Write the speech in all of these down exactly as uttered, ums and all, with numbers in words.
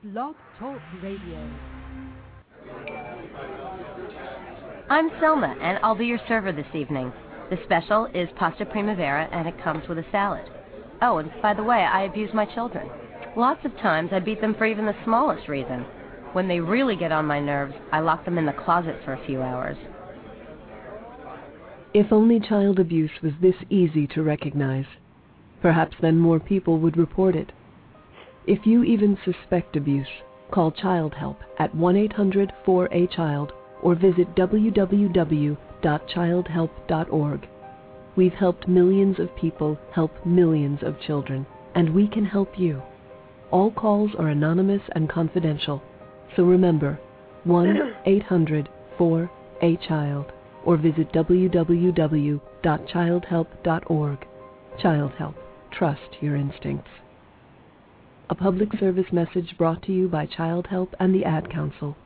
Blog Talk Radio. I'm Selma, and I'll be your server this evening. The special is pasta primavera, and it comes with a salad. Oh, and by the way, I abuse my children. Lots of times I beat them for even the smallest reason. When they really get on my nerves, I lock them in the closet for a few hours. If only child abuse was this easy to recognize, perhaps then more people would report it. If you even suspect abuse, call Child Help at one eight hundred four A child or visit w w w dot child help dot org. We've helped millions of people help millions of children, and we can help you. All calls are anonymous and confidential, so remember, one eight hundred four A child or visit w w w dot child help dot org. Child Help. Trust your instincts. A public service message brought to you by Child Help and the Ad Council.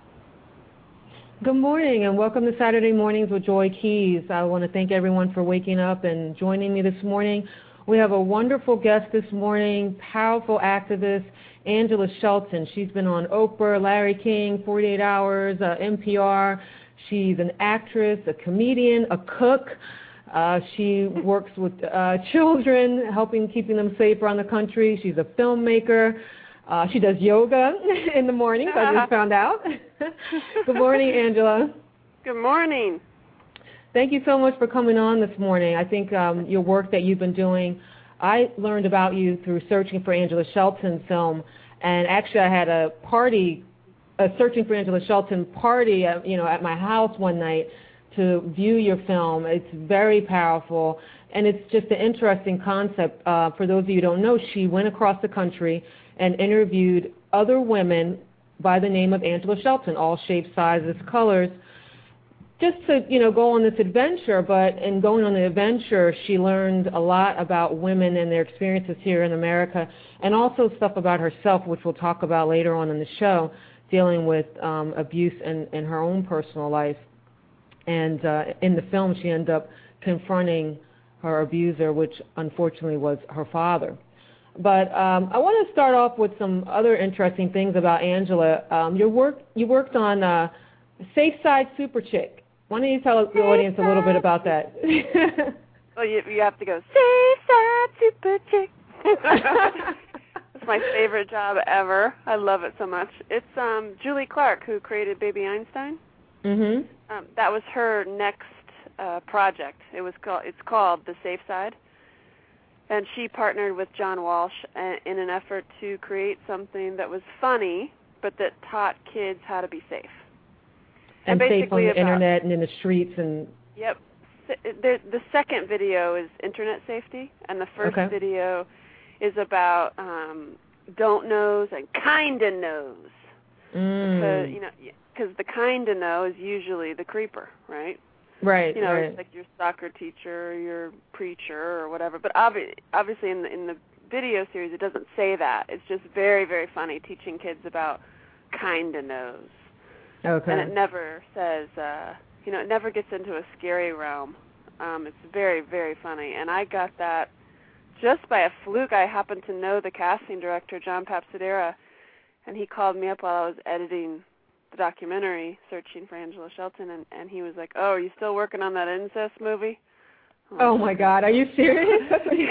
Good morning and welcome to Saturday Mornings with Joy Keys. I want to thank everyone for waking up and joining me this morning. We have a wonderful guest this morning, powerful activist, Angela Shelton. She's been on Oprah, Larry King, forty-eight hours, uh, N P R. She's an actress, a comedian, a cook. Uh, she works with uh, children, helping keeping them safe around the country. She's a filmmaker. Uh, she does yoga in the mornings, I just found out. Good morning, Angela. Good morning. Thank you so much for coming on this morning. I think um, your work that you've been doing, I learned about you through searching for Angela Shelton film, and actually I had a party, a Searching for Angela Shelton party, at, you know, at my house one night to view your film. It's very powerful, and it's just an interesting concept. Uh, for those of you who don't know, she went across the country and interviewed other women by the name of Angela Shelton, all shapes, sizes, colors, just to, you know, go on this adventure. But in going on the adventure, she learned a lot about women and their experiences here in America, and also stuff about herself, which we'll talk about later on in the show, dealing with um, abuse in, in her own personal life. And uh, in the film, she ended up confronting her abuser, which unfortunately was her father. But um, I want to start off with some other interesting things about Angela. Um, your work, you worked on uh, Safe Side Super Chick. Why don't you tell the audience a little bit about that? Well, you, you have to go, Safe Side Super Chick. It's my favorite job ever. I love it so much. It's um, Julie Clark, who created Baby Einstein. Mm-hmm. Um, that was her next uh, project. It was called. It's called The Safe Side, and she partnered with John Walsh a, in an effort to create something that was funny, but that taught kids how to be safe. And, and safe on the about, internet and in the streets and. Yep. The, the second video is internet safety, and the first okay. video is about um, don't knows and kinda knows. Mm. Because, you know, because the kinda know is usually the creeper, right? Right. You know, right. it's like your soccer teacher or your preacher or whatever. But obvi- obviously in the, in the video series it doesn't say that. It's just very, very funny teaching kids about kinda knows. Okay. And it never says, uh, you know, it never gets into a scary realm. Um, it's very, very funny. And I got that just by a fluke. I happened to know the casting director, John Papsadera, and he called me up while I was editing the documentary, Searching for Angela Shelton, and, and he was like, oh, are you still working on that incest movie? Oh, my God. Are you serious?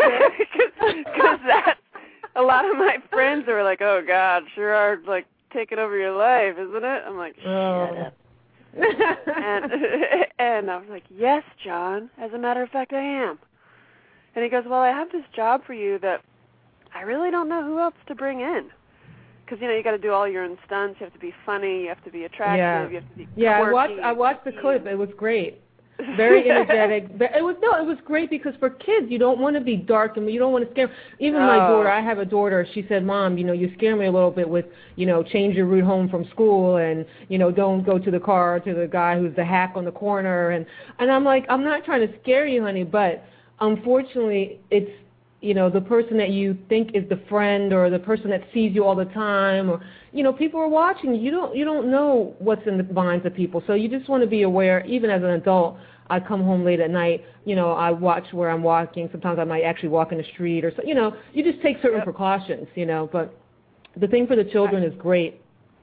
Because that, a lot of my friends were like, oh, God, sure are, like, taking over your life, isn't it? I'm like, shut oh. up. and, and I was like, yes, John, as a matter of fact, I am. And he goes, well, I have this job for you that I really don't know who else to bring in. Because, you know, you got to do all your own stunts. You have to be funny. You have to be attractive. Yeah, you have to be yeah. quirky. I watched. I watched the clip. It was great. Very energetic. But it was no. It was great because for kids, you don't want to be dark and you don't want to scare. Even oh. my daughter. I have a daughter. She said, "Mom, you know, you scare me a little bit with, you know, change your route home from school and, you know, don't go to the car to the guy who's the hack on the corner." And and I'm like, I'm not trying to scare you, honey, but unfortunately, it's, you know, the person that you think is the friend or the person that sees you all the time, or, you know, people are watching. You don't you don't know what's in the minds of people. So you just want to be aware. Even as an adult, I come home late at night, you know, I watch where I'm walking. Sometimes I might actually walk in the street or so, you know, you just take certain yep. precautions, you know, but The thing for the children is great.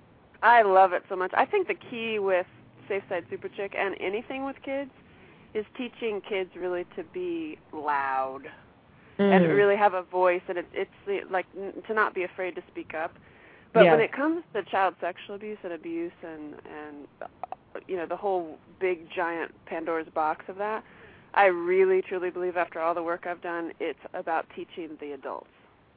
I love it so much. I think the key with Safe Side Super Chick and anything with kids is teaching kids really to be loud mm. and really have a voice, and it, it's like to not be afraid to speak up. But yes. when it comes to child sexual abuse and abuse and, and you know, the whole big, giant Pandora's box of that, I really, truly believe after all the work I've done, it's about teaching the adults.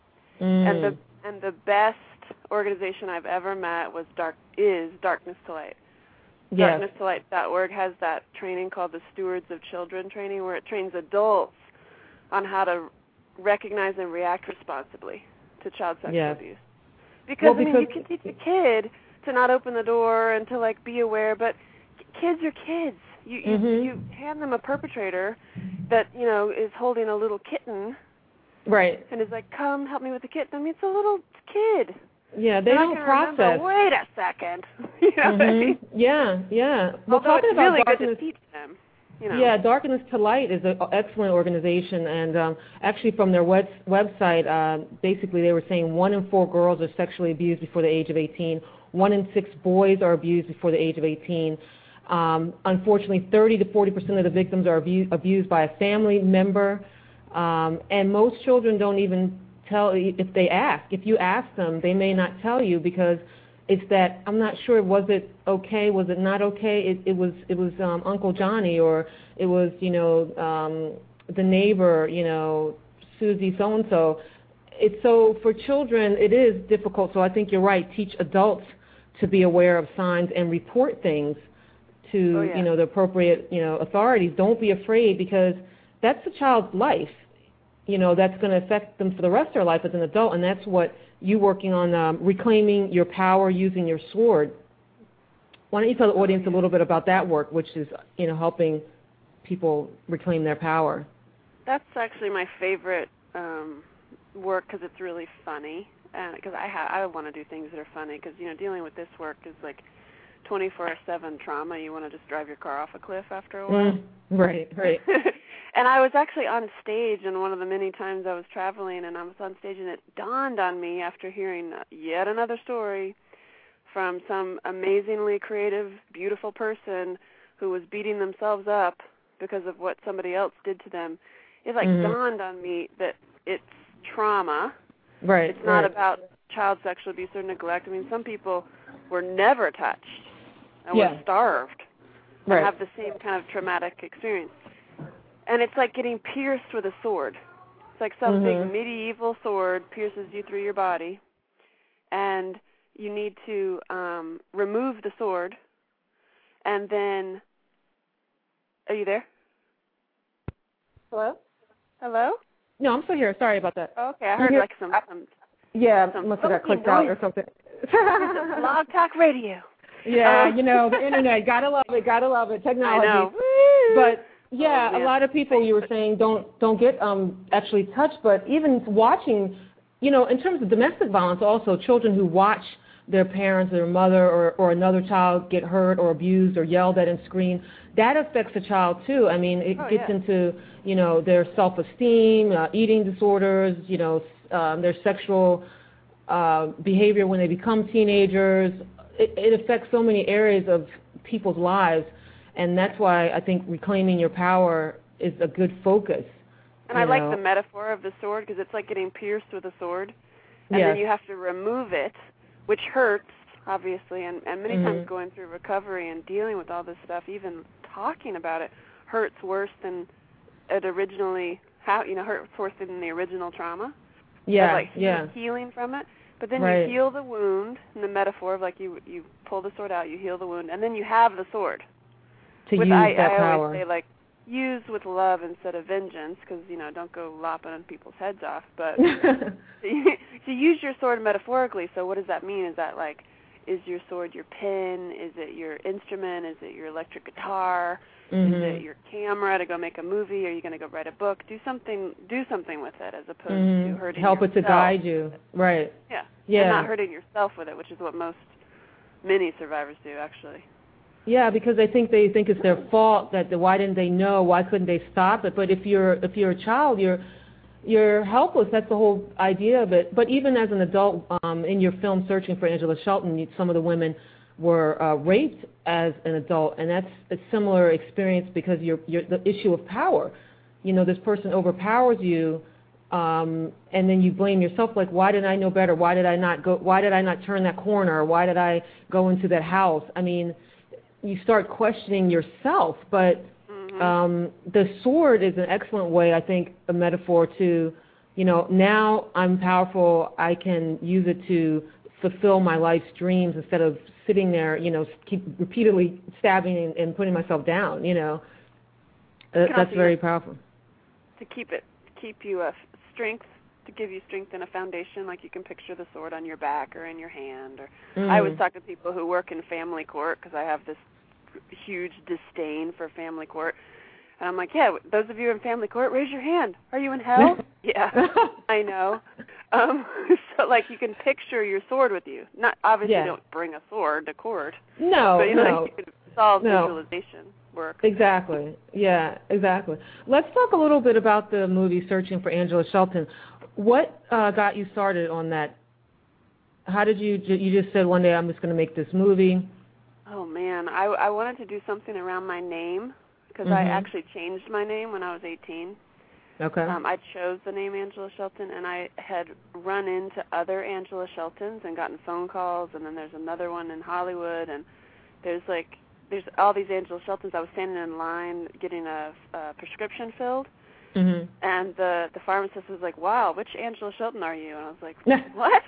Mm. And the and the best organization I've ever met was dark is Darkness to Light. Yes. darkness to light dot org has that training called the Stewards of Children training, where it trains adults on how to recognize and react responsibly to child sexual yes. abuse. Because, well, I mean, you can teach a kid to not open the door and to, like, be aware, but kids are kids. You, you, mm-hmm. you hand them a perpetrator that, you know, is holding a little kitten. Right. And is like, come help me with the kitten. I mean, it's a little kid. Yeah, they They're don't process. Remember, Wait a second. you know mm-hmm. what I mean? Yeah, yeah. Well, Although talking it's about really darkness, good to teach them. You know. Yeah, Darkness to Light is an excellent organization, and um, actually from their web- website, uh, basically they were saying one in four girls are sexually abused before the age of eighteen. One in six boys are abused before the age of eighteen. Um, unfortunately, thirty to forty percent of the victims are abu- abused by a family member, um, and most children don't even tell if they ask. If you ask them, they may not tell you because it's that I'm not sure. Was it okay? Was it not okay? It, it was. It was um, Uncle Johnny, or it was you know um, the neighbor. You know Susie so and so. It's so for children it is difficult. So I think you're right. Teach adults to be aware of signs and report things to oh, yeah. you know the appropriate you know authorities. Don't be afraid because that's a child's life. You know that's going to affect them for the rest of their life as an adult, and that's what you working on um, reclaiming your power using your sword. Why don't you tell the audience a little bit about that work, which is you know helping people reclaim their power? That's actually my favorite um, work because it's really funny, and because I ha- I want to do things that are funny because you know dealing with this work is like twenty-four seven trauma. You want to just drive your car off a cliff after a while. Mm, right, right. And I was actually on stage, and one of the many times I was traveling, and I was on stage, and it dawned on me after hearing yet another story from some amazingly creative, beautiful person who was beating themselves up because of what somebody else did to them. It like mm-hmm. dawned on me that it's trauma. Right. It's not right. about child sexual abuse or neglect. I mean, some people were never touched and yeah. were starved and right. have the same kind of traumatic experience. And it's like getting pierced with a sword. It's like some mm-hmm. big medieval sword pierces you through your body, and you need to um, remove the sword, and then, are you there? Hello? Hello? No, I'm still here. Sorry about that. Okay, I heard like some, some yeah, some must have got clicked out or something. Blog Talk Radio. Yeah, um, you know, the internet, gotta love it, gotta love it, technology. I know. But yeah, oh, a lot of people you were saying don't don't get um actually touched, but even watching, you know, in terms of domestic violence, also children who watch their parents, their mother, or, or another child get hurt or abused or yelled at and screamed, that affects a child too. I mean, it oh, gets yeah. into, you know, their self-esteem, uh, eating disorders, you know, um, their sexual uh, behavior when they become teenagers. It, it affects so many areas of people's lives, and that's why I think reclaiming your power is a good focus. And I know. like the metaphor of the sword because it's like getting pierced with a sword, and yes. then you have to remove it, which hurts, obviously, and, and many mm-hmm. times going through recovery and dealing with all this stuff, even talking about it, hurts worse than it originally, how you know, hurts worse than the original trauma. Yeah, like yeah. healing from it. But then right. you heal the wound, in the metaphor of like you you pull the sword out, you heal the wound, and then you have the sword. To with, use I, that I power. always say, like, use with love instead of vengeance, because, you know, don't go lopping on people's heads off. But to use your sword metaphorically, so what does that mean? Is that, like, is your sword your pen? Is it your instrument? Is it your electric guitar? Mm-hmm. Is it your camera to go make a movie? Are you going to go write a book? Do something Do something with it as opposed mm-hmm. to hurting Help yourself. it to guide you. Right. Yeah. Yeah. And not hurting yourself with it, which is what most, many survivors do, actually. Yeah, because they think they think it's their fault. That the, why didn't they know? Why couldn't they stop it? But if you're if you're a child, you're you're helpless. That's the whole idea of it. But even as an adult, um, in your film Searching for Angela Shelton, you, some of the women were uh, raped as an adult, and that's a similar experience because you're, you're the issue of power. You know, this person overpowers you, um, and then you blame yourself. Like, why did I know better? Why did I not go? Why did I not turn that corner? Why did I go into that house? I mean, you start questioning yourself. But mm-hmm. um, the sword is an excellent way, I think, a metaphor to, you know, now I'm powerful. I can use it to fulfill my life's dreams instead of sitting there, you know, keep repeatedly stabbing and, and putting myself down, you know. Uh, that's very powerful. To keep it, to keep you a strength, to give you strength and a foundation, like you can picture the sword on your back or in your hand. Or mm. I always talk to people who work in family court because I have this huge disdain for family court. And I'm like, yeah, those of you in family court, raise your hand. Are you in hell? Yeah, I know. Um, so, like, you can picture your sword with you. Not obviously, yeah. don't bring a sword to court. No, but, you no. know, you can solve no. visualization work. Exactly. Yeah, exactly. Let's talk a little bit about the movie Searching for Angela Shelton. What uh, got you started on that? How did you? You just said one day I'm just going to make this movie. Oh man, I, I wanted to do something around my name. Because mm-hmm. I actually changed my name when I was eighteen. Okay. Um, I chose the name Angela Shelton, and I had run into other Angela Sheltons and gotten phone calls, and then there's another one in Hollywood, and there's like, there's all these Angela Sheltons. I was standing in line getting a, a prescription filled, mm-hmm. and the, the pharmacist was like, wow, which Angela Shelton are you? And I was like, what?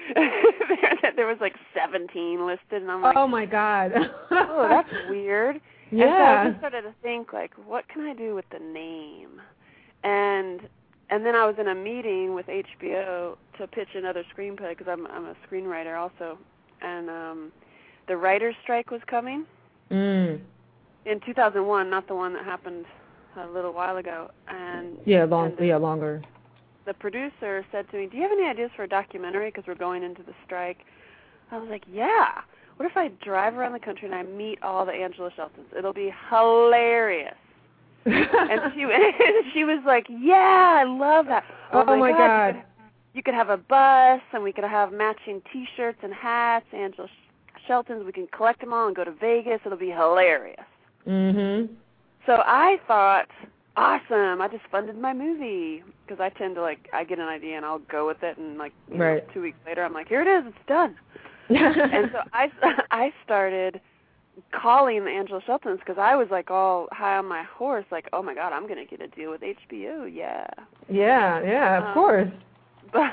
there, there was like seventeen listed, and I'm like, oh, my God. Oh, that's weird. Yeah. And so I just started to think, like, what can I do with the name? And and then I was in a meeting with H B O to pitch another screenplay because I'm I'm a screenwriter also, and um, the writer's strike was coming mm. in two thousand one, not the one that happened a little while ago. And yeah, long and the, yeah longer. The producer said to me, "Do you have any ideas for a documentary? Because we're going into the strike." I was like, "Yeah. What if I drive around the country and I meet all the Angela Sheltons? It'll be hilarious." and she and she was like, "Yeah, I love that." Oh, oh my God! God. You, could, you could have a bus, and we could have matching T-shirts and hats. Angela Sheltons. We can collect them all and go to Vegas. It'll be hilarious. Mhm. So I thought, awesome! I just funded my movie because I tend to like I get an idea and I'll go with it, and like you right. know, two weeks later I'm like, here it is, it's done. And so I I started calling the Angela Sheltons because I was like all high on my horse, like, oh my God, I'm gonna get a deal with H B O, yeah. Yeah, yeah, of um, course. But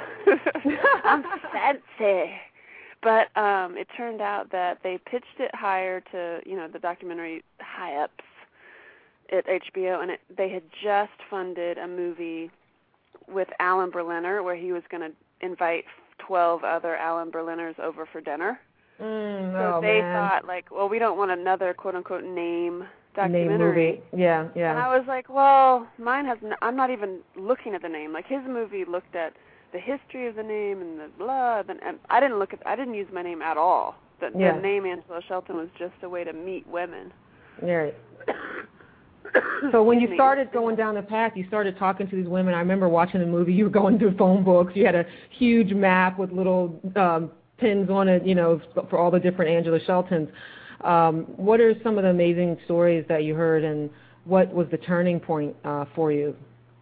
I'm fancy. But um, it turned out that they pitched it higher to, you know, the documentary high ups at H B O, and it, they had just funded a movie with Alan Berliner where he was going to invite twelve other Alan Berliners over for dinner. Mm, so oh, they man. thought, like, well, we don't want another quote-unquote name documentary. Name movie, yeah, yeah. And I was like, well, mine has, n- I'm not even looking at the name. Like, his movie looked at the history of the name and the blah, and, and I didn't look at, I didn't use my name at all. The, yeah. the name Angela Shelton was just a way to meet women. Right. So when you started going down the path, you started talking to these women. I remember watching the movie. You were going through phone books. You had a huge map with little um, pins on it, you know, for all the different Angela Sheltons. Um, what are some of the amazing stories that you heard, and what was the turning point uh, for you?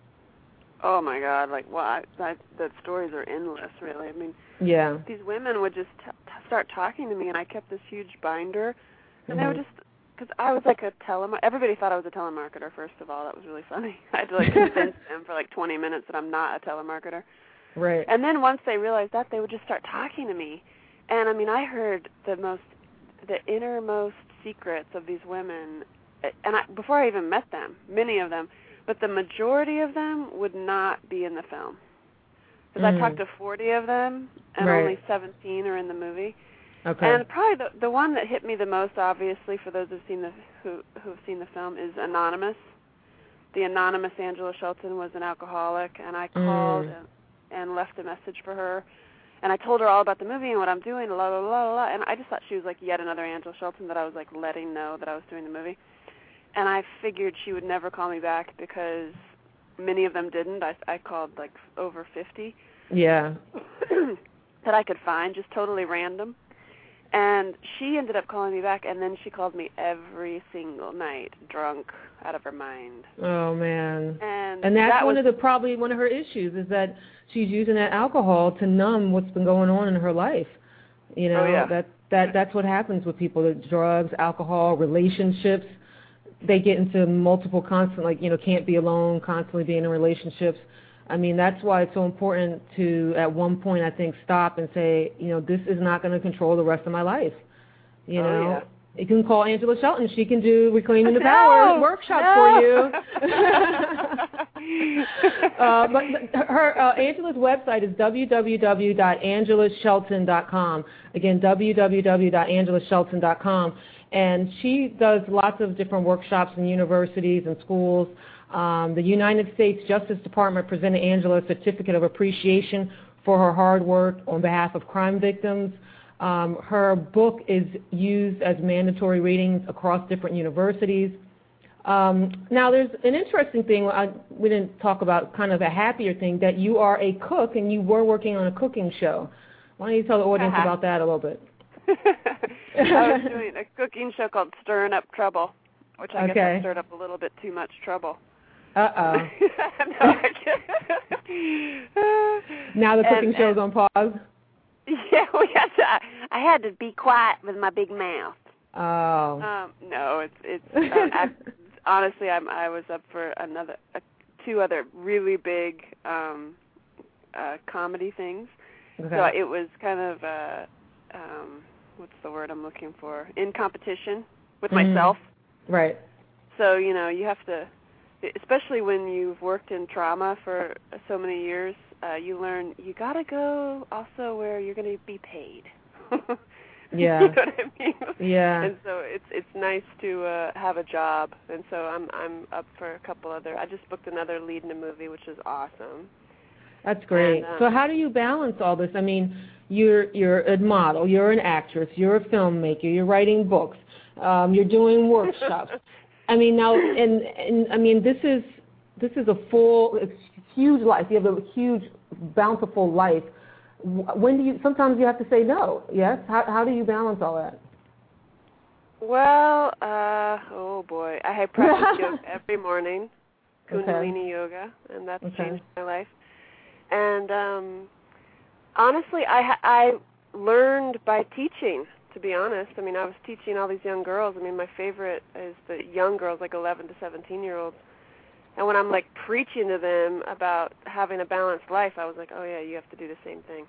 Oh my God! Like, well, I, I, the stories are endless, really. I mean, yeah. These women would just t- t- start talking to me, and I kept this huge binder, and mm-hmm. they would just. Because I was like a telemarketer. Everybody thought I was a telemarketer, first of all. That was really funny. I had to like convince them for like twenty minutes that I'm not a telemarketer. Right. And then once they realized that, they would just start talking to me. And, I mean, I heard the most, the innermost secrets of these women, and I, before I even met them, many of them, but the majority of them would not be in the film. Because mm. I talked to forty of them, and right. only seventeen are in the movie. Okay. And probably the the one that hit me the most, obviously, for those who've seen the who who've seen the film, is Anonymous. The anonymous Angela Shelton was an alcoholic, and I called mm. and, and left a message for her, and I told her all about the movie and what I'm doing, la la la la, and I just thought she was like yet another Angela Shelton that I was like letting know that I was doing the movie, and I figured she would never call me back because many of them didn't. I, I called like over fifty. Yeah. that I could find, just totally random. And she ended up calling me back, and then she called me every single night, drunk, out of her mind. Oh, man. And, and that's that one was, of the, probably one of her issues, is that she's using that alcohol to numb what's been going on in her life. You know, oh, yeah. that, that that's what happens with people, the drugs, alcohol, relationships. They get into multiple constant, like, you know, can't be alone, constantly being in relationships. I mean, that's why it's so important to, at one point, I think, stop and say, you know, this is not going to control the rest of my life. You oh, know, yeah. You can call Angela Shelton. She can do Reclaiming the no, Power workshop no. for you. uh, but her uh, Angela's website is w w w dot angela shelton dot com. Again, w w w dot angela shelton dot com. And she does lots of different workshops in universities and schools. Um, the United States Justice Department presented Angela a certificate of appreciation for her hard work on behalf of crime victims. Um, her book is used as mandatory readings across different universities. Um, now, there's an interesting thing. I, we didn't talk about, kind of a happier thing, that you are a cook and you were working on a cooking show. Why don't you tell the audience uh-huh. about that a little bit? I was doing a cooking show called Stirring Up Trouble, which I okay. guess I stirred up a little bit too much trouble. Uh-oh. no, I now the cooking and, show's and, on pause? Yeah, we had to, I had to be quiet with my big mouth. Oh. Um, no, it's it's uh, I, honestly, I'm I was up for another uh, two other really big um, uh, comedy things. Okay. So it was kind of uh, um, what's the word I'm looking for? In competition with mm-hmm. myself. Right. So you know you have to, especially when you've worked in trauma for so many years. Uh, you learn you gotta go also where you're going to be paid. Yeah. You know what I mean? Yeah. And so it's it's nice to uh, have a job, and so I'm I'm up for a couple other. I just booked another lead in a movie, which is awesome. That's great. And, um, so how do you balance all this? I mean, you're you're a model, you're an actress, you're a filmmaker, you're writing books, um, you're doing workshops. I mean now, and and I mean this is this is a full, it's huge life. You have a huge, bountiful life. When do you? Sometimes you have to say no. Yes. How how do you balance all that? Well, uh, oh boy, I have practice yoga every morning, Kundalini okay. yoga, and that's okay. changed my life. And um, honestly, I I learned by teaching. To be honest, I mean, I was teaching all these young girls. I mean, my favorite is the young girls, like eleven to seventeen year olds. And when I'm like preaching to them about having a balanced life, I was like, oh yeah, you have to do the same thing.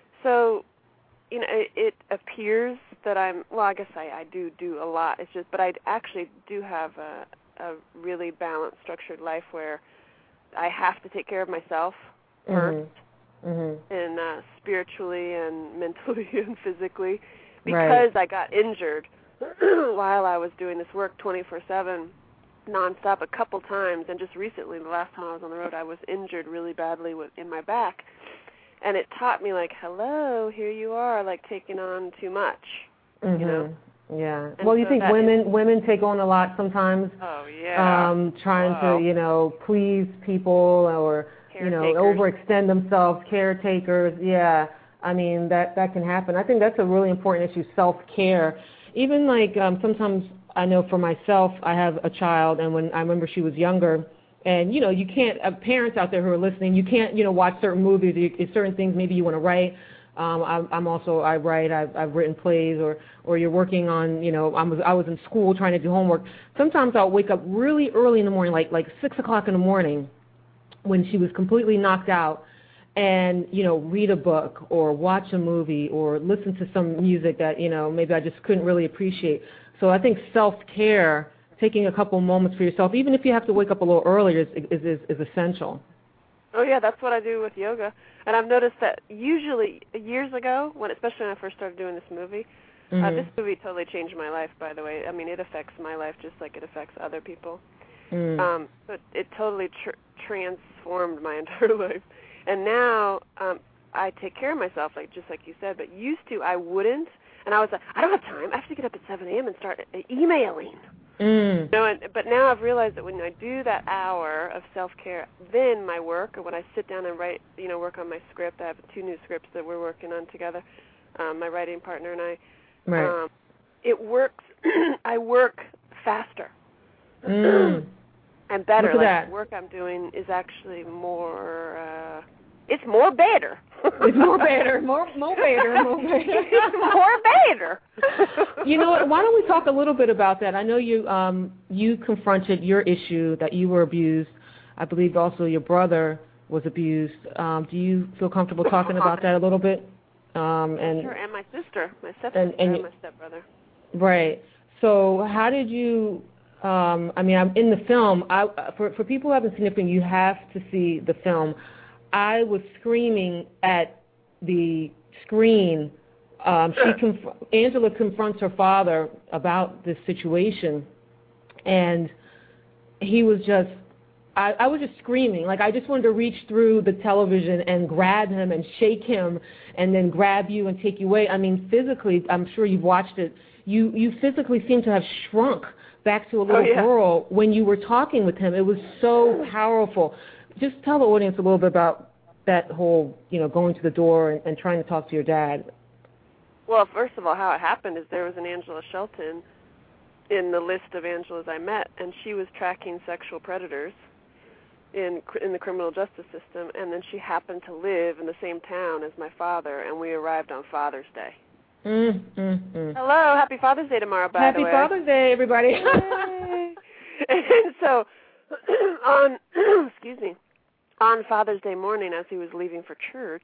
So, you know, it, it appears that I'm, well, I guess I, I do do a lot. It's just, but I actually do have a, a really balanced, structured life where I have to take care of myself first, mm-hmm. Mm-hmm. and uh, spiritually and mentally and physically, because right. I got injured while I was doing this work twenty-four seven. Nonstop a couple times, and just recently, the last time I was on the road, I was injured really badly with, in my back, and it taught me, like, hello, here you are, like, taking on too much, mm-hmm. you know? Yeah. And well, you so think women is, women take on a lot sometimes, oh, yeah. um, trying wow. to, you know, please people or, you know, overextend themselves, caretakers, yeah. I mean, that, that can happen. I think that's a really important issue, self-care. Even, like, um, sometimes I know for myself, I have a child, and when I remember she was younger, and, you know, you can't, uh, parents out there who are listening, you can't, you know, watch certain movies, you, certain things maybe you want to write. Um, I'm, I'm also, I write, I've, I've written plays, or, or you're working on, you know, I was, I was in school trying to do homework. Sometimes I'll wake up really early in the morning, like, like six o'clock in the morning, when she was completely knocked out, and, you know, read a book or watch a movie or listen to some music that, you know, maybe I just couldn't really appreciate. So I think self-care, taking a couple moments for yourself, even if you have to wake up a little earlier, is, is, is, is essential. Oh, yeah, that's what I do with yoga. And I've noticed that usually years ago, when especially when I first started doing this movie, mm-hmm. uh, this movie totally changed my life, by the way. I mean, it affects my life just like it affects other people. Mm. Um, but it totally tr- transformed my entire life. And now um, I take care of myself, like just like you said, but used to I wouldn't. And I was like, I don't have time. I have to get up at seven a.m. and start emailing. Mm. You know, and, but now I've realized that when I do that hour of self-care, then my work, or when I sit down and write, you know, work on my script, I have two new scripts that we're working on together, um, my writing partner and I. Right. Um, it works. I work faster Mm. and better. Look at like that. the work I'm doing is actually more. Uh, it's more better. It's more better, more more better, more better. It's more better. You know what? Why don't we talk a little bit about that? I know you um, you confronted your issue that you were abused. I believe also your brother was abused. Um, do you feel comfortable talking about that a little bit? Um, and sure, and my sister, my stepsister, and, and, and my stepbrother. Right. So how did you? Um, I mean, I'm in the film. I, for for people who haven't seen the film, you have to see the film. I was screaming at the screen. Um, she conf- Angela confronts her father about this situation, and he was just, I, I was just screaming. Like, I just wanted to reach through the television and grab him and shake him and then grab you and take you away. I mean, physically, I'm sure you've watched it, you, you physically seem to have shrunk back to a little oh, yeah. girl when you were talking with him. It was so powerful. Just tell the audience a little bit about that whole, you know, going to the door and, and trying to talk to your dad. Well, first of all, how it happened is there was an Angela Shelton in the list of Angelas I met, and she was tracking sexual predators in in the criminal justice system, and then she happened to live in the same town as my father, and we arrived on Father's Day. Mm, mm, mm. Hello, happy Father's Day tomorrow, by Happy the way. Happy Father's Day, everybody. And so, on, excuse me, on Father's Day morning, as he was leaving for church,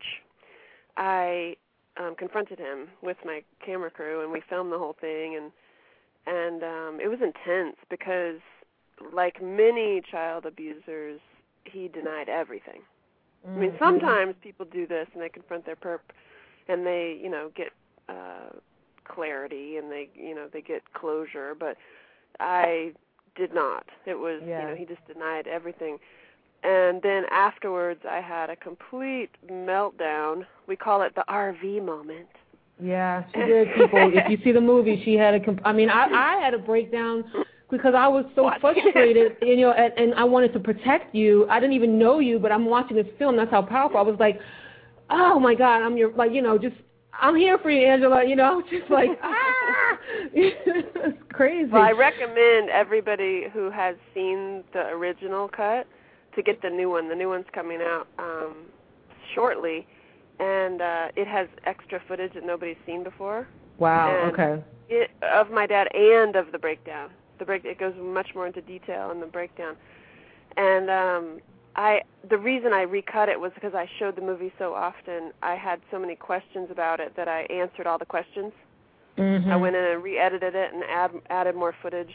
I um, confronted him with my camera crew, and we filmed the whole thing, and and um, it was intense because, like many child abusers, he denied everything. Mm-hmm. I mean, sometimes people do this, and they confront their perp, and they, you know, get uh, clarity, and they, you know, they get closure, but I did not. It was, yeah. you know, he just denied everything. And then afterwards, I had a complete meltdown. We call it the R V moment. Yeah, she did, people. If you see the movie, she had a, comp- I mean, I, I had a breakdown because I was so what? frustrated, you know, and, and I wanted to protect you. I didn't even know you, but I'm watching this film. That's how powerful. I was like, oh, my God, I'm your, like, you know, just, I'm here for you, Angela, you know, just like, ah! It's crazy. Well, I recommend everybody who has seen the original cut to get the new one. The new one's coming out um, shortly, and uh, it has extra footage that nobody's seen before. Wow, and okay. It, of my dad and of the breakdown. The break It goes much more into detail in the breakdown. And um, I, the reason I recut it was because I showed the movie so often. I had so many questions about it that I answered all the questions. Mm-hmm. I went in and re-edited it and add, added more footage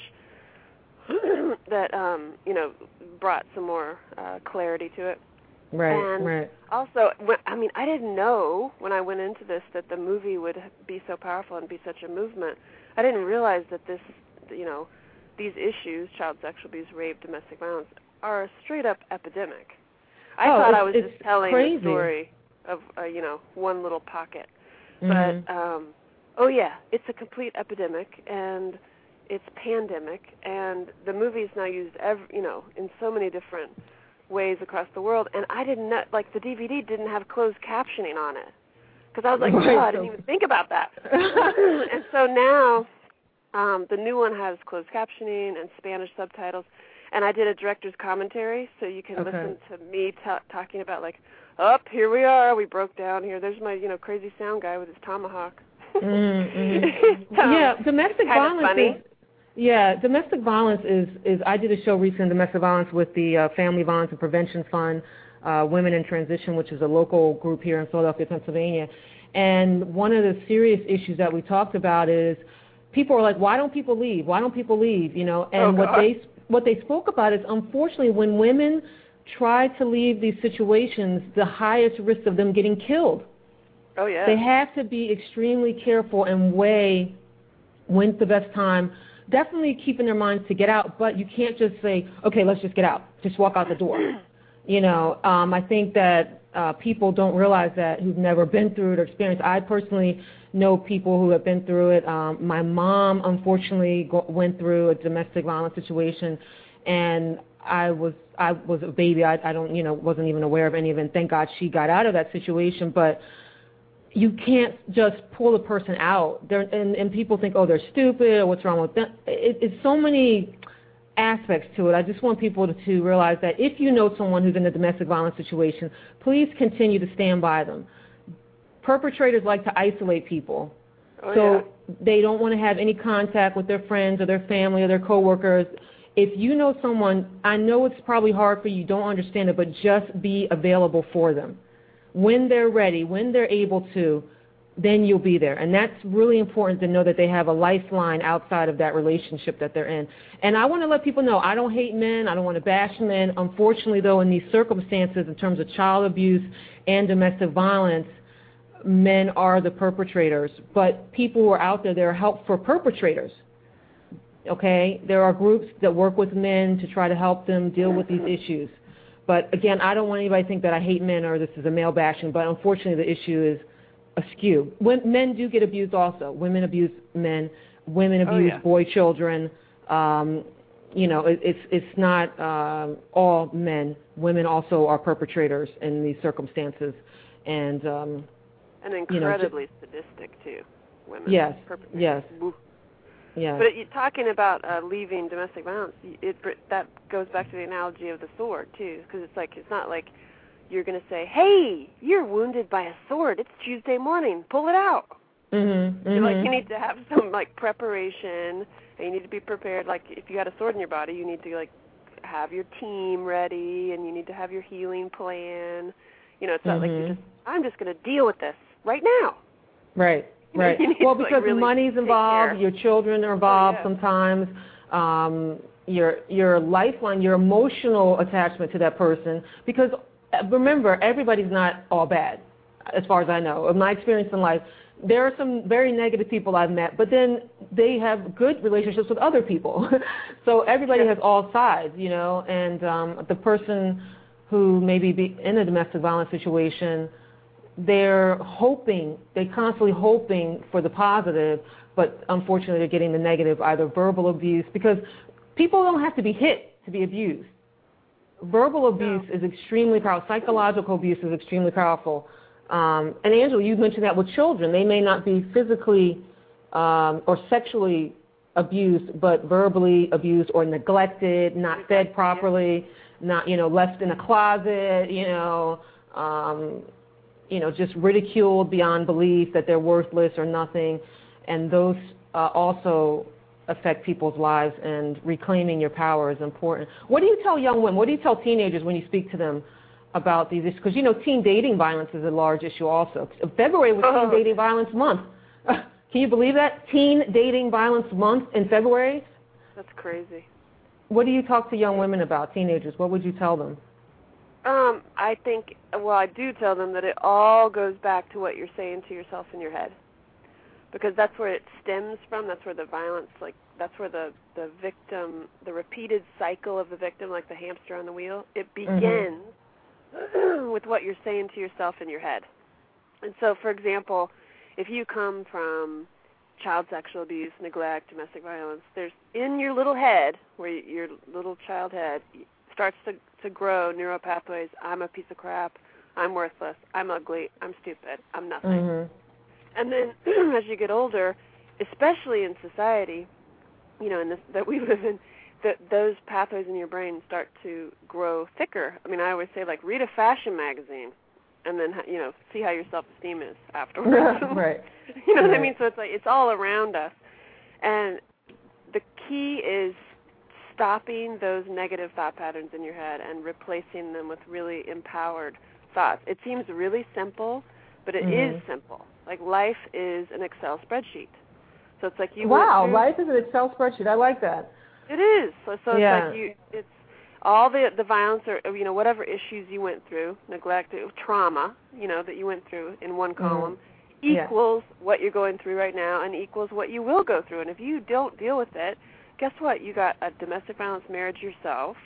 that, um, you know, brought some more uh, clarity to it. Right, and right. Also, when, I mean, I didn't know when I went into this that the movie would be so powerful and be such a movement. I didn't realize that this, you know, these issues, child sexual abuse, rape, domestic violence, are a straight-up epidemic. I oh, thought I was just telling crazy. the story of, uh, you know, one little pocket. Mm-hmm. But, um, oh, yeah, it's a complete epidemic, and it's pandemic, and the movie is now used, every, you know, in so many different ways across the world, and I didn't know, like, the D V D didn't have closed captioning on it, because I was like, right, oh, I didn't even think about that. And so now um, the new one has closed captioning and Spanish subtitles, and I did a director's commentary, so you can okay. listen to me t- talking about, like, up, here we are, we broke down here, there's my, you know, crazy sound guy with his tomahawk. Mm-hmm. um, yeah, domestic violence funny. is, yeah, domestic violence is, is, I did a show recently on domestic violence with the uh, Family Violence and Prevention Fund, uh, Women in Transition, which is a local group here in Philadelphia, Pennsylvania. And one of the serious issues that we talked about is people are like, why don't people leave? Why don't people leave? You know, and oh, what they what they spoke about is, unfortunately, when women try to leave these situations, the highest risk of them getting killed. Oh, yeah. They have to be extremely careful and weigh when's the best time. Definitely keep in their minds to get out, but you can't just say, okay, let's just get out. Just walk out the door. You know, um, I think that uh, people don't realize that who've never been through it or experienced. I personally know people who have been through it. Um, my mom, unfortunately, go, went through a domestic violence situation, and I was I was a baby. I, I don't, you know, wasn't even aware of any of it. And thank God she got out of that situation. But you can't just pull a person out. They're, and, and people think, oh, they're stupid, or what's wrong with them. It, it's so many aspects to it. I just want people to, to realize that if you know someone who's in a domestic violence situation, please continue to stand by them. Perpetrators like to isolate people. Oh, so yeah. They don't want to have any contact with their friends or their family or their coworkers. If you know someone, I know it's probably hard for you, don't understand it, but just be available for them. When they're ready, when they're able to, then you'll be there. And that's really important to know that they have a lifeline outside of that relationship that they're in. And I want to let people know, I don't hate men. I don't want to bash men. Unfortunately, though, in these circumstances, in terms of child abuse and domestic violence, men are the perpetrators. But people who are out there, there are help for perpetrators. Okay? There are groups that work with men to try to help them deal with these issues. But, again, I don't want anybody to think that I hate men or this is a male bashing, but unfortunately the issue is askew. When, men do get abused also. Women abuse men. Women abuse oh, yeah. boy children. Um, you know, it, it's it's not uh, all men. Women also are perpetrators in these circumstances. And, um, and incredibly you know, sadistic, too, women. Yes, yes. Woo. Yeah. But you're talking about uh, leaving domestic violence. It, that goes back to the analogy of the sword, too, because it's like, it's not like you're going to say, hey, you're wounded by a sword. It's Tuesday morning. Pull it out. Mm-hmm, mm-hmm. Like, you need to have some, like, preparation, and you need to be prepared. Like, if you got a sword in your body, you need to, like, have your team ready, and you need to have your healing plan. You know, it's not mm-hmm. like you're just, I'm just going to deal with this right now. Right. Right. Well, because like really money's involved, your children are involved oh, yeah. sometimes, um, your your lifeline, your emotional attachment to that person. Because remember, everybody's not all bad, as far as I know. In my experience in life, there are some very negative people I've met, but then they have good relationships with other people. So everybody yeah. has all sides, you know, and um, the person who maybe be in a domestic violence situation, they're hoping, they're constantly hoping for the positive, but unfortunately they're getting the negative, either verbal abuse, because people don't have to be hit to be abused. Verbal abuse no. is extremely powerful. Psychological abuse is extremely powerful. Um, and Angela, you mentioned that with children. They may not be physically um, or sexually abused, but verbally abused or neglected, not fed properly, not, you know, left in a closet, you know, um, you know, just ridiculed beyond belief that they're worthless or nothing. And those uh, also affect people's lives, and reclaiming your power is important. What do you tell young women? What do you tell teenagers when you speak to them about these issues? Because, you know, teen dating violence is a large issue also. February was oh. Teen Dating Violence Month. Can you believe that? Teen Dating Violence Month in February? That's crazy. What do you talk to young women about, teenagers? What would you tell them? Um, I think, well, I do tell them that it all goes back to what you're saying to yourself in your head, because that's where it stems from. That's where the violence, like, that's where the, the victim, the repeated cycle of the victim, like the hamster on the wheel, it begins mm-hmm. with what you're saying to yourself in your head. And so, for example, if you come from child sexual abuse, neglect, domestic violence, there's in your little head, where your little child head starts to, to grow neural pathways. I'm a piece of crap. I'm worthless. I'm ugly. I'm stupid. I'm nothing. Mm-hmm. And then as you get older, especially in society, you know, in this that we live in, that those pathways in your brain start to grow thicker. I mean, I always say, like, read a fashion magazine, and then, you know, see how your self-esteem is afterwards. Right. You know right. what I mean? So it's like it's all around us. And the key is stopping those negative thought patterns in your head and replacing them with really empowered thoughts. It seems really simple, but it mm-hmm. is simple. Like, life is an Excel spreadsheet. So it's like you Wow, through, life is an Excel spreadsheet. I like that. It is. So, so yeah. it's like you, it's all the the violence or, you know, whatever issues you went through, neglect, trauma, you know, that you went through in one column, mm-hmm. equals yeah. what you're going through right now and equals what you will go through. And if you don't deal with it, guess what? You got a domestic violence marriage yourself.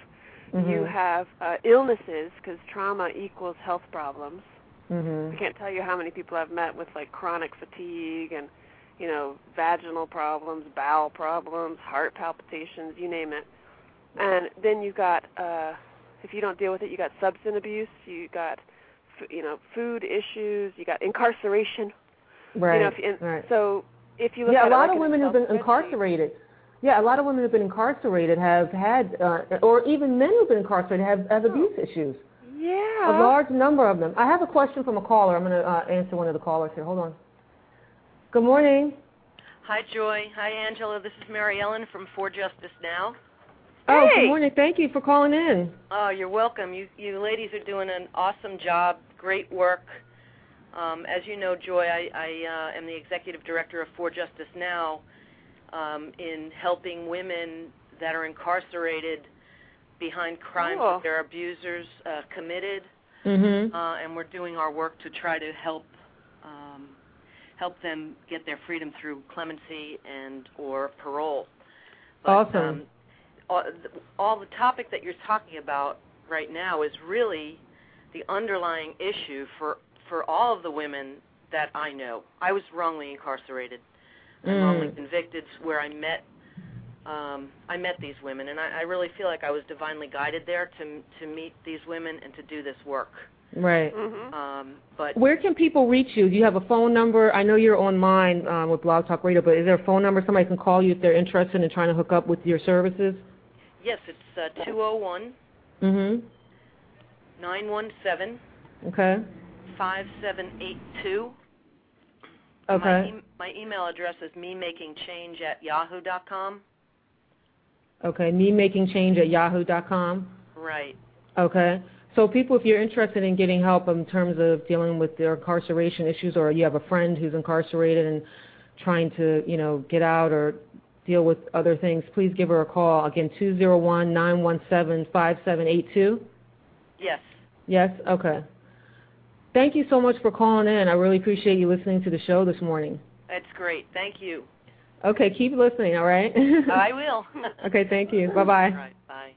Mm-hmm. You have uh, illnesses, because trauma equals health problems. Mm-hmm. I can't tell you how many people I've met with like chronic fatigue and, you know, vaginal problems, bowel problems, heart palpitations, you name it. And then you got, uh, if you don't deal with it, you got substance abuse, you got, you know, food issues, you got incarceration. Right. You know, if, and right. So if you look yeah, at a lot it like of women who've been incarcerated. Yeah, a lot of women who've been incarcerated have had, uh, or even men who've been incarcerated have, have abuse oh. issues. Yeah. A large number of them. I have a question from a caller. I'm going to uh, answer one of the callers here. Hold on. Good morning. Hi, Joy. Hi, Angela. This is Mary Ellen from For Justice Now. Oh, hey. Good morning. Thank you for calling in. Oh, you're welcome. You you ladies are doing an awesome job. Great work. Um, as you know, Joy, I, I uh, am the executive director of For Justice Now um, in helping women that are incarcerated behind crimes cool. that their abusers uh, committed, mm-hmm. uh, and we're doing our work to try to help um, help them get their freedom through clemency and or parole. But, awesome. Um, all, all the topic that you're talking about right now is really the underlying issue for, for all of the women that I know. I was wrongly incarcerated. I'm mm. wrongly convicted, where I met Um, I met these women, and I, I really feel like I was divinely guided there to to meet these women and to do this work. Right. Mm-hmm. Um, but where can people reach you? Do you have a phone number? I know you're online um, with Blog Talk Radio, but is there a phone number somebody can call you if they're interested in trying to hook up with your services? Yes, it's uh, two oh one, nine one seven, okay. five seven eight two. Okay. My, e- my email address is me making change at yahoo dot com. Okay, me making change at yahoo dot com. Right. Okay. So people, if you're interested in getting help in terms of dealing with their incarceration issues, or you have a friend who's incarcerated and trying to, you know, get out or deal with other things, please give her a call. Again, two oh one, nine one seven, five seven eight two. Yes. Yes? Okay. Thank you so much for calling in. I really appreciate you listening to the show this morning. That's great. Thank you. Okay, keep listening, all right? I will. Okay, thank you. Bye-bye. All right, bye.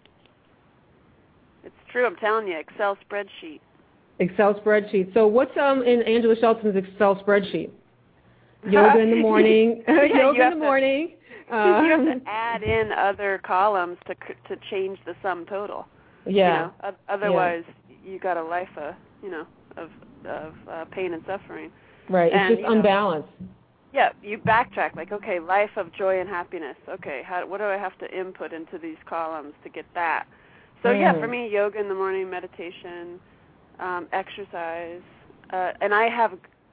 It's true. I'm telling you, Excel spreadsheet. Excel spreadsheet. So what's um in Angela Shelton's Excel spreadsheet? Yoga in the morning. yeah, Yoga in the to, morning. Um, you have Um, to add in other columns to to change the sum total. yeah. You know? Otherwise, yeah. you got a life of you know of of uh, pain and suffering. Right. And, it's just unbalanced. Know, yeah. You backtrack like, okay, life of joy and happiness. Okay, how, what do I have to input into these columns to get that? So mm. yeah, for me, yoga in the morning, meditation, um, exercise, uh, and I have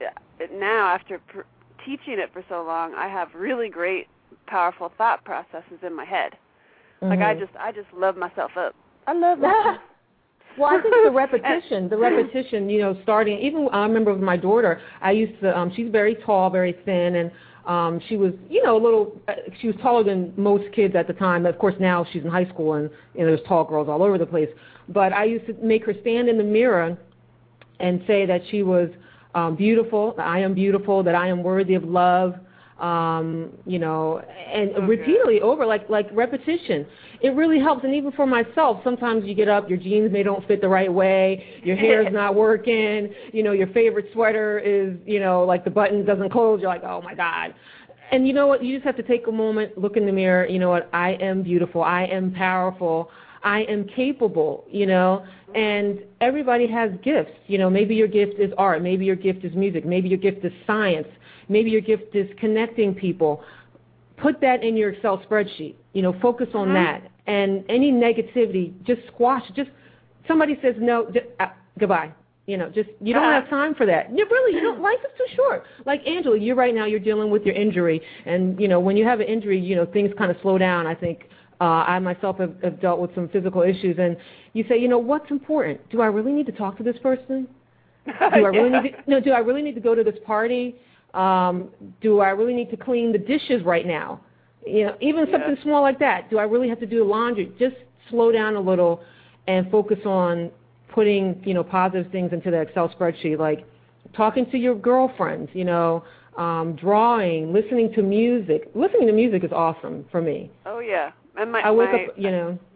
now after pr- teaching it for so long, I have really great, powerful thought processes in my head. Mm-hmm. Like I just, I just love myself up. I love myself. Well, I think the repetition, the repetition, you know, starting, even I remember with my daughter, I used to, um, she's very tall, very thin, and um, she was, you know, a little, uh, she was taller than most kids at the time. Of course, now she's in high school, and, you know, there's tall girls all over the place. But I used to make her stand in the mirror and say that she was um, beautiful, that I am beautiful, that I am worthy of love, um, you know, and okay. repeatedly over, like like repetition. It really helps. And even for myself, sometimes you get up, your jeans may don't fit the right way, your hair's not working, you know, your favorite sweater is, you know, like the button doesn't close. You're like, oh, my God. And you know what? You just have to take a moment, look in the mirror. You know what? I am beautiful. I am powerful. I am capable, you know, and everybody has gifts. You know, maybe your gift is art. Maybe your gift is music. Maybe your gift is science. Maybe your gift is connecting people. Put that in your Excel spreadsheet. You know, focus on mm-hmm. that. And any negativity, just squash. Just somebody says no, just, uh, goodbye. You know, just you don't have time for that. You really, you know, life is too short. Like Angela, you right now you're dealing with your injury, and you know when you have an injury, you know things kind of slow down. I think uh, I myself have, have dealt with some physical issues, and you say, you know, what's important? Do I really need to talk to this person? Do I really yeah. need to, no? Do I really need to go to this party? Um, do I really need to clean the dishes right now? You know, even yeah. something small like that. Do I really have to do laundry? Just slow down a little and focus on putting, you know, positive things into the Excel spreadsheet, like talking to your girlfriends, you know, um, drawing, listening to music. Listening to music is awesome for me. Oh, yeah. And my, I wake my, up, you know.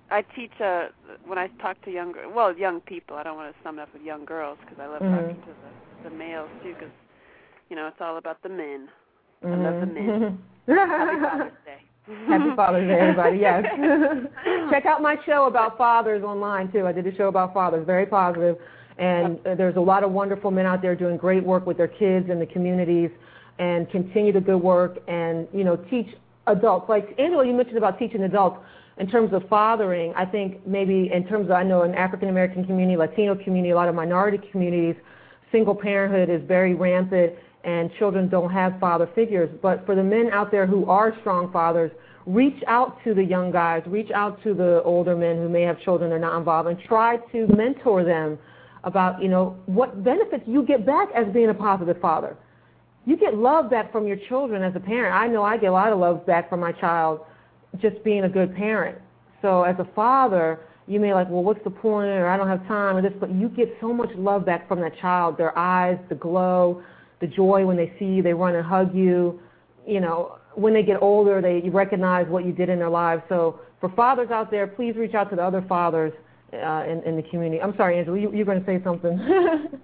I teach uh, when I talk to young, well, young people. I don't want to sum it up with young girls because I love mm-hmm. talking to the, the males too because, you know, it's all about the men. Mm-hmm. I love the men. Happy Father's Day. Happy Father's Day, everybody, yes. Check out my show about fathers online, too. I did a show about fathers, very positive, and there's a lot of wonderful men out there doing great work with their kids in the communities and continue the good work and, you know, teach adults. Like, Angela, you mentioned about teaching adults in terms of fathering. I think maybe in terms of, I know in African-American community, Latino community, a lot of minority communities, single parenthood is very rampant, and children don't have father figures. But for the men out there who are strong fathers, reach out to the young guys, reach out to the older men who may have children they're not involved, and try to mentor them about, you know, what benefits you get back as being a positive father. You get love back from your children as a parent. I know I get a lot of love back from my child just being a good parent. So as a father, you may like, well, what's the point, or I don't have time, or this, but you get so much love back from that child, their eyes, the glow, the joy when they see you, they run and hug you. You know, when they get older, they you recognize what you did in their lives. So for fathers out there, please reach out to the other fathers uh, in, in the community. I'm sorry, Angela, you, you're going to say something. um,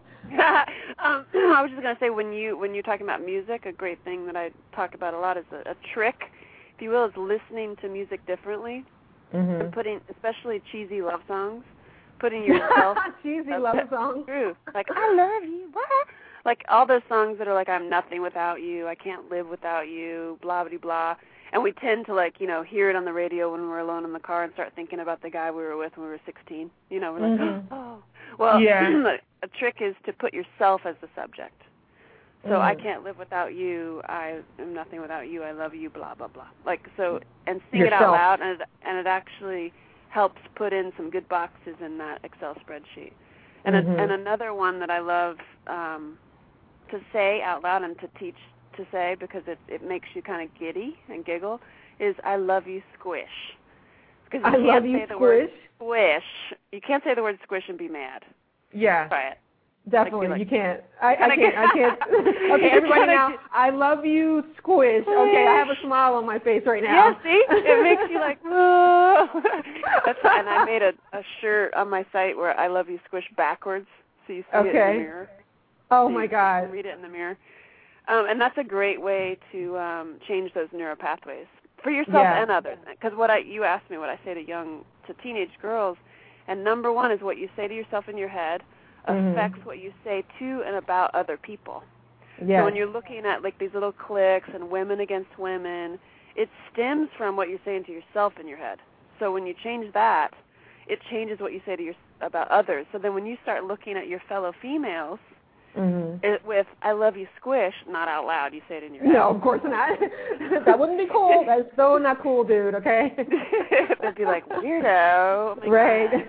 I was just going to say, when, you, when you're talking about music, a great thing that I talk about a lot is a, a trick, if you will, is listening to music differently, mm-hmm. and putting, especially cheesy love songs, putting yourself... cheesy love songs? True. Like, I love you, what? Like all those songs that are like, I'm nothing without you, I can't live without you, blah, blah, blah. And we tend to, like, you know, hear it on the radio when we're alone in the car and start thinking about the guy we were with when we were sixteen. You know, we're like, mm-hmm. oh. Well, yeah. A trick is to put yourself as the subject. So mm. I can't live without you, I am nothing without you, I love you, blah, blah, blah. Like, so, and sing Yourself. It out loud, and it, and it actually helps put in some good boxes in that Excel spreadsheet. And, mm-hmm. a, and another one that I love, um, to say out loud and to teach to say because it, it makes you kind of giddy and giggle is I love you squish. Because you I can't love you say the squish. word squish. You can't say the word squish and be mad. Yeah. Try it. Definitely, like, you can't. I, I can't. I can't. Okay, everybody now, I love you squish. Okay, I have a smile on my face right now. Yeah, see? It makes you like, oh. That's, and I made a, a shirt on my site where I love you squish backwards so you see okay. it in the mirror. Oh, so my you God. Can read it in the mirror. Um, and that's a great way to um, change those neuropathways for yourself yeah. and others. Because what I you asked me what I say to young, to teenage girls, and number one is what you say to yourself in your head affects mm-hmm. what you say to and about other people. Yes. So when you're looking at like these little cliques and women against women, it stems from what you're saying to yourself in your head. So when you change that, it changes what you say to your, about others. So then when you start looking at your fellow females, mm-hmm. it, with "I love you, squish," not out loud, you say it in your head. No, of course not. That wouldn't be cool. That's so not cool, dude. Okay. They'd be like, weirdo. Oh right.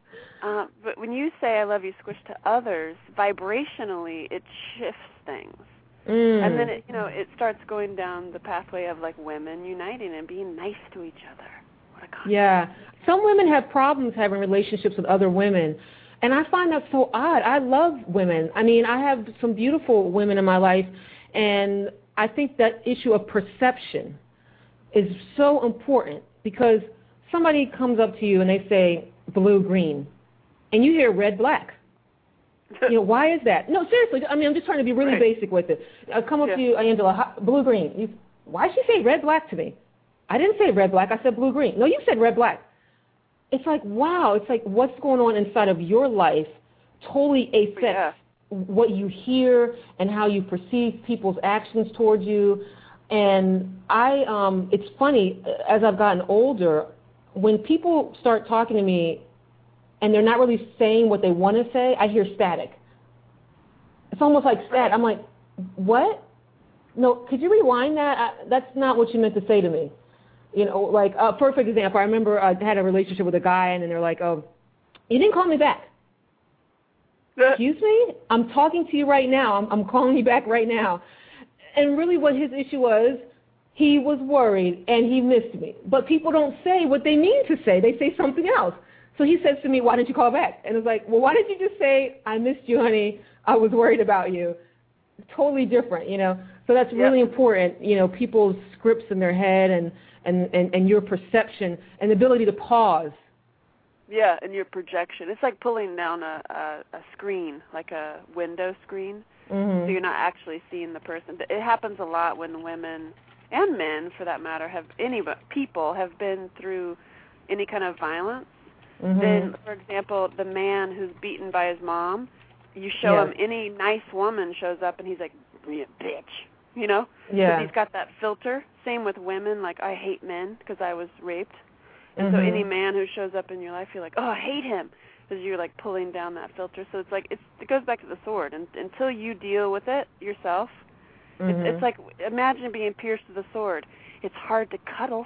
Uh, but when you say "I love you, squish" to others, vibrationally, it shifts things, mm. and then it, you know, it starts going down the pathway of like women uniting and being nice to each other. What a concept. Yeah, some women have problems having relationships with other women. And I find that so odd. I love women. I mean, I have some beautiful women in my life, and I think that issue of perception is so important because somebody comes up to you and they say blue, green, and you hear red, black. You know, why is that? No, seriously. I mean, I'm just trying to be really right. basic with it. I come up yeah. to you, Angela, blue, green. You, why did you say red, black to me? I didn't say red, black. I said blue, green. No, you said red, black. It's like, wow, it's like what's going on inside of your life totally affects yeah. what you hear and how you perceive people's actions towards you. And I, um, it's funny, as I've gotten older, when people start talking to me and they're not really saying what they want to say, I hear static. It's almost like static. I'm like, what? No, could you rewind that? I, that's not what you meant to say to me. You know, like a uh, perfect example. I remember I had a relationship with a guy, and then they're like, "Oh, you didn't call me back." Excuse me? I'm talking to you right now. I'm, I'm calling you back right now. And really, what his issue was, he was worried and he missed me. But people don't say what they mean to say. They say something else. So he says to me, "Why didn't you call back?" And it's like, "Well, why didn't you just say, I missed you, honey. I was worried about you." Totally different, you know. So that's really yep. important. You know, people's scripts in their head and. And, and, and your perception and the ability to pause Yeah, and your projection. It's like pulling down a, a, a screen, like a window screen, mm-hmm. so you're not actually seeing the person. It happens a lot when women, and men for that matter, have any people have been through any kind of violence. Mm-hmm. Then, for example, the man who's beaten by his mom, you show yeah. him any nice woman shows up and he's like, "You bitch," you know? Yeah. Because he's got that filter. Same with women, like, I hate men because I was raped. And mm-hmm. so any man who shows up in your life, you're like, oh, I hate him, because you're, like, pulling down that filter. So it's like, it's, it goes back to the sword. And until you deal with it yourself, mm-hmm. it's, it's like, imagine being pierced with a sword. It's hard to cuddle.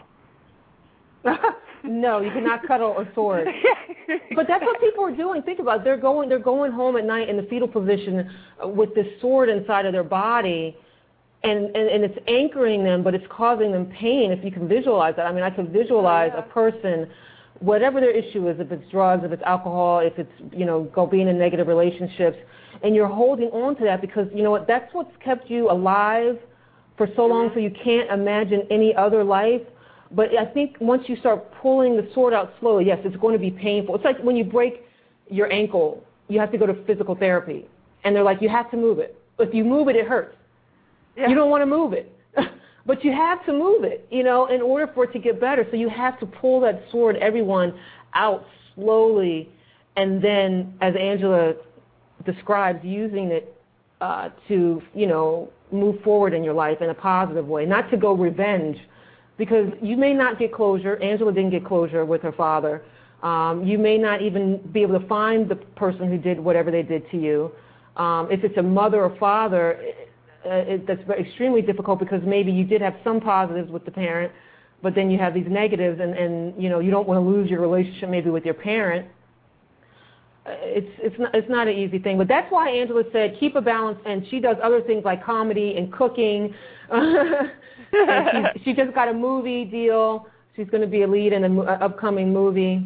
No, you cannot cuddle a sword. But that's what people are doing. Think about it. They're going, they're going home at night in the fetal position with this sword inside of their body, and, and, and it's anchoring them, but it's causing them pain. If you can visualize that. I mean, I can visualize oh, yeah. a person, whatever their issue is, if it's drugs, if it's alcohol, if it's, you know, go being in negative relationships, and you're holding on to that because, you know what, that's what's kept you alive for so long, mm-hmm. so you can't imagine any other life. But I think once you start pulling the sword out slowly, yes, it's going to be painful. It's like when you break your ankle, you have to go to physical therapy. And they're like, you have to move it. If you move it, it hurts. Yeah. You don't want to move it. But you have to move it, you know, in order for it to get better. So you have to pull that sword, everyone, out slowly. And then, as Angela describes, using it uh, to, you know, move forward in your life in a positive way, not to go revenge. Because you may not get closure. Angela didn't get closure with her father. Um, you may not even be able to find the person who did whatever they did to you. Um, if it's a mother or father, it, it, that's very, extremely difficult because maybe you did have some positives with the parent, but then you have these negatives, and, and you know you don't want to lose your relationship maybe with your parent. It's it's not it's not an easy thing, but that's why Angela said keep a balance, and she does other things like comedy and cooking. And she, she just got a movie deal. She's going to be a lead in an upcoming movie.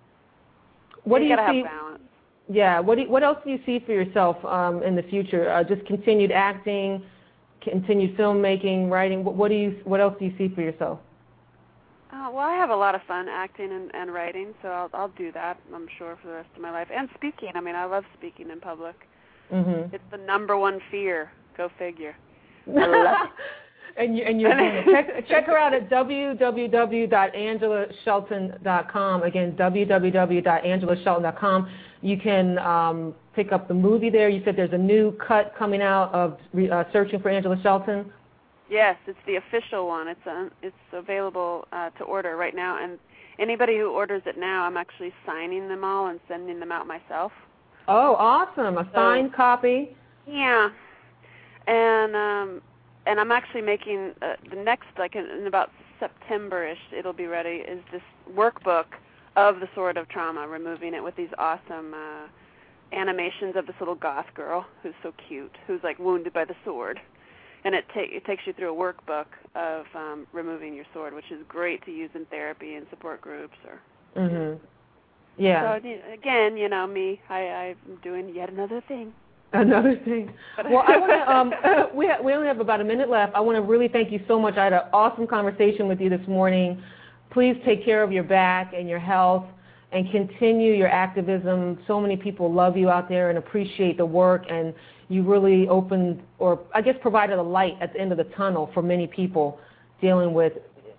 What you do you gotta see? Have balance. Yeah. What do you, what else do you see for yourself um, in the future? Uh, just continued acting, continued filmmaking, writing. What, what do you What else do you see for yourself? Uh, well, I have a lot of fun acting and, and writing, so I'll I'll do that, I'm sure, for the rest of my life. And speaking. I mean, I love speaking in public. Mm-hmm. It's the number one fear. Go figure. I love it. And, you, and you're doing it. Check, check her out at w w w dot angela shelton dot com. Again, w w w dot angela shelton dot com. You can um, pick up the movie there. You said there's a new cut coming out of uh, Searching for Angela Shelton. Yes, it's the official one. It's uh, it's available uh, to order right now. And anybody who orders it now, I'm actually signing them all and sending them out myself. Oh, awesome. A signed so, copy. Yeah. And... Um, And I'm actually making uh, the next, like in, in about September-ish, it'll be ready, is this workbook of the Sword of Trauma, removing it with these awesome uh, animations of this little goth girl who's so cute, who's like wounded by the sword. And it, ta- it takes you through a workbook of um, removing your sword, which is great to use in therapy and support groups. Or Mhm. Yeah. So again, you know me, I, I'm doing yet another thing. Another thing. Well, I want to. Um, we ha- we only have about a minute left. I want to really thank you so much. I had an awesome conversation with you this morning. Please take care of your back and your health, and continue your activism. So many people love you out there and appreciate the work, and you really opened, or I guess provided a light at the end of the tunnel for many people dealing with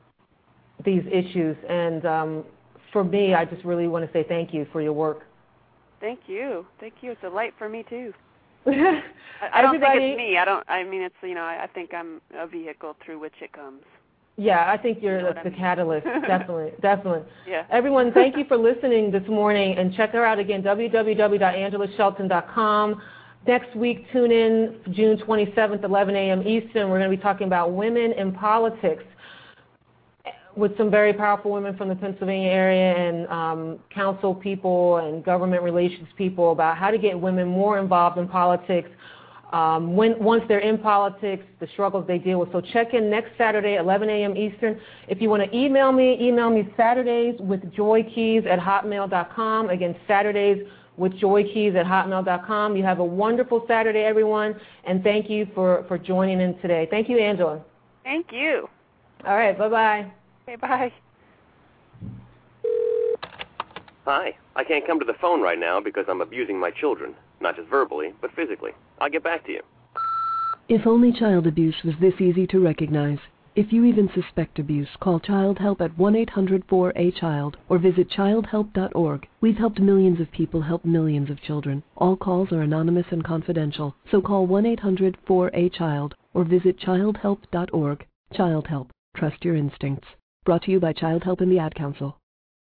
these issues. And um, for me, I just really want to say thank you for your work. Thank you. Thank you. It's a light for me too. I, I don't Everybody, think it's me. I don't. I mean, it's you know. I, I think I'm a vehicle through which it comes. Yeah, I think you're you know the, I the mean. catalyst. Definitely, definitely. Yeah. Everyone, thank you for listening this morning, and check her out again. w w w dot angela shelton dot com. Next week, tune in June twenty-seventh, eleven a m Eastern. We're going to be talking about women in politics with some very powerful women from the Pennsylvania area and um, council people and government relations people about how to get women more involved in politics. Um, when, once they're in politics, the struggles they deal with. So check in next Saturday, eleven a m Eastern. If you want to email me, email me Saturdays with joykeys at hotmail dot com. Again, Saturdays with joykeys at hotmail dot com. You have a wonderful Saturday, everyone, and thank you for, for joining in today. Thank you, Angela. Thank you. All right, bye-bye. Okay, bye. Hi. I can't come to the phone right now because I'm abusing my children. Not just verbally, but physically. I'll get back to you. If only child abuse was this easy to recognize. If you even suspect abuse, call Child Help at one eight hundred four A child or visit child help dot org. We've helped millions of people help millions of children. All calls are anonymous and confidential, so call one eight hundred four A child or visit child help dot org. Child Help. Trust your instincts. Brought to you by Child Help and the Ad Council.